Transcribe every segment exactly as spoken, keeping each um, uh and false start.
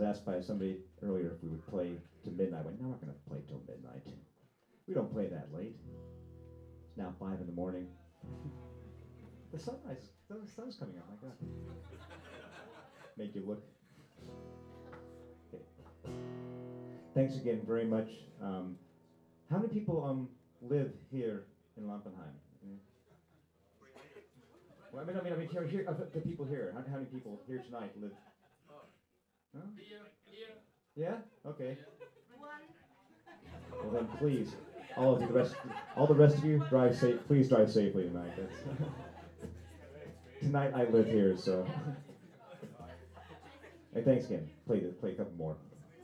was asked by somebody earlier if we would play to midnight. I went, no, we're not going to play till midnight. We don't play that late. It's now five in the morning. The sunrise, the sun's coming up, my God. Make you look. Okay. Thanks again very much. Um, how many people um, live here in Lampenheim? Mm. Well, I mean, I mean, I mean, here, here, uh, the people here. How, how many people here tonight live? Huh? Yeah? Okay. Well then, please, all of you, the rest, all the rest of you, drive safe. Please drive safely tonight. That's tonight I live here, so. Hey, thanks again. Play the, play a couple more.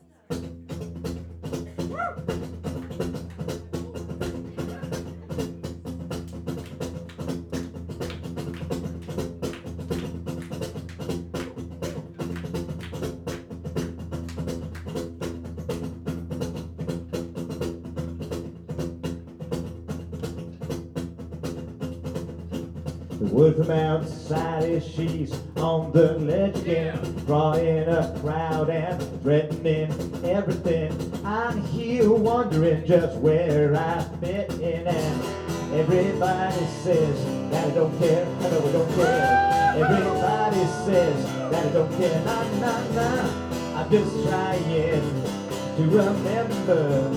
The word from outside is she's on the ledge again, drawing a crowd and threatening everything. I'm here wondering just where I fit in, and everybody says that I don't care. I know I don't care. Everybody says that I don't care. Nah, nah, nah. I'm just trying to remember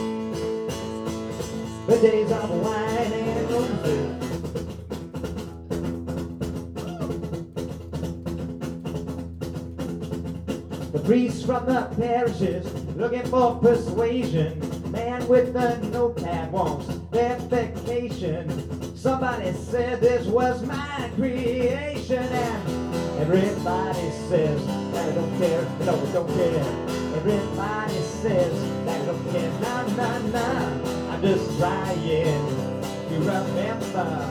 the days of wine and roses. The priest from the parishes looking for persuasion. Man with the notepad wants verification. Somebody said this was my creation, and everybody says that I don't care. No, I don't care. Everybody says that I don't care. Nah, nah, nah. I'm just trying to remember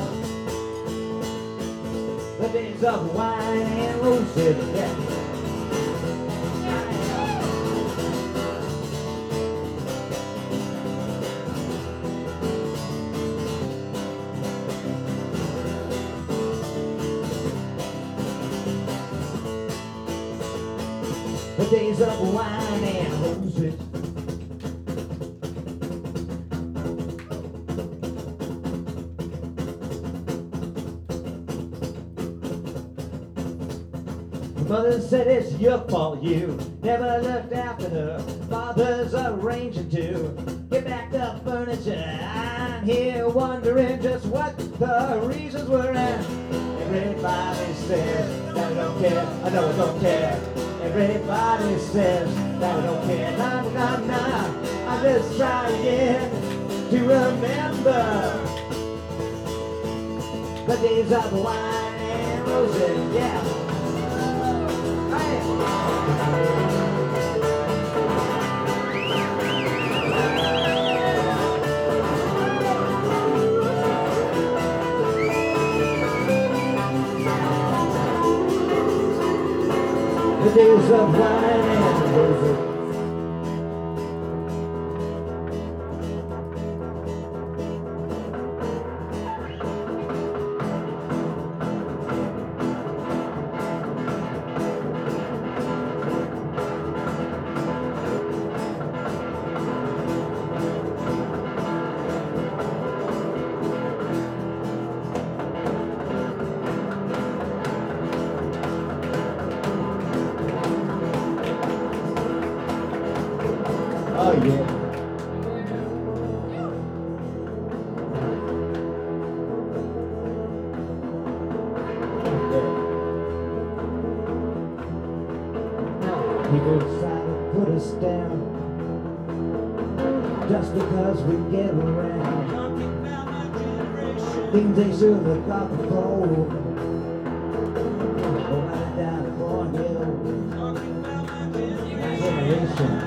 the days of wine and roses. Yeah. The days of wine and roses. Mother said it's your fault, you never looked after her. Father's arranging to get back the furniture. I'm here wondering just what the reasons were, and everybody says that I don't care. I know I don't care. Everybody says that I don't care. Nah, nah, nah. I'm just trying to remember the days of wine and roses. Yeah. The days of wine and roses. Oh yeah. People try to put us down just because we get around. Things they should have got the pole. Oh, I died for you. My generation.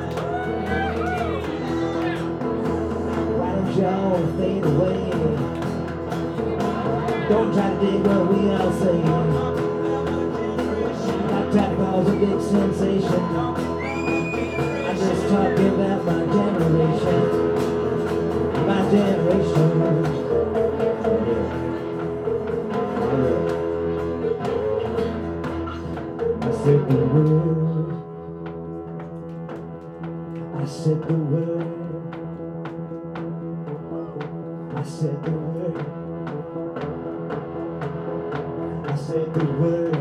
Y'all fade away. Don't try to dig what we all say. Not trying to cause a big sensation. I'm just talking about my generation. My generation. I said the word I said the word. I said the word. I said the word.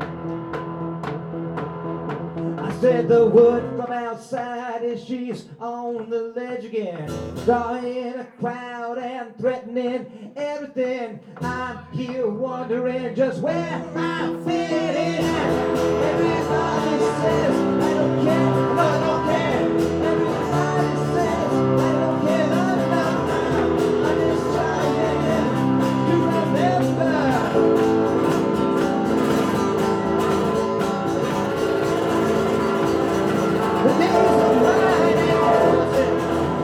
I said the word from outside as she's on the ledge again, drawing a crowd and threatening everything. I'm here wondering just where I fit in. Everybody says I don't care, no I don't care. Everybody says I don't care, no no no. I'm just trying to remember. The days of mine and roses.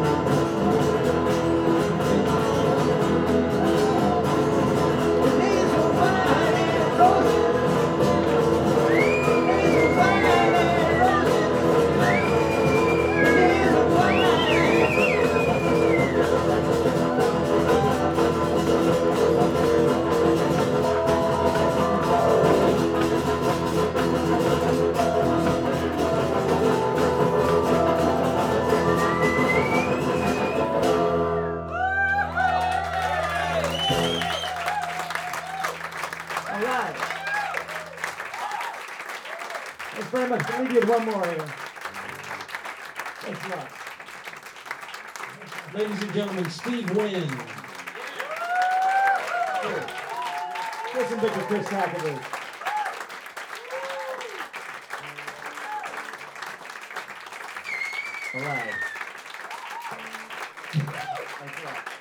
The days of mine and roses. The days of mine and roses. The days of mine. All right. Thanks very much. Let me get one more here. Thanks a lot. Ladies and gentlemen, Steve Wynn. Listen big to Chris Hackerby. All right. Thanks a lot.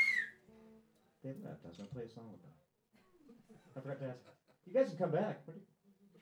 They left. I was going to play a song with them. I forgot to ask. You guys can come back. What do you-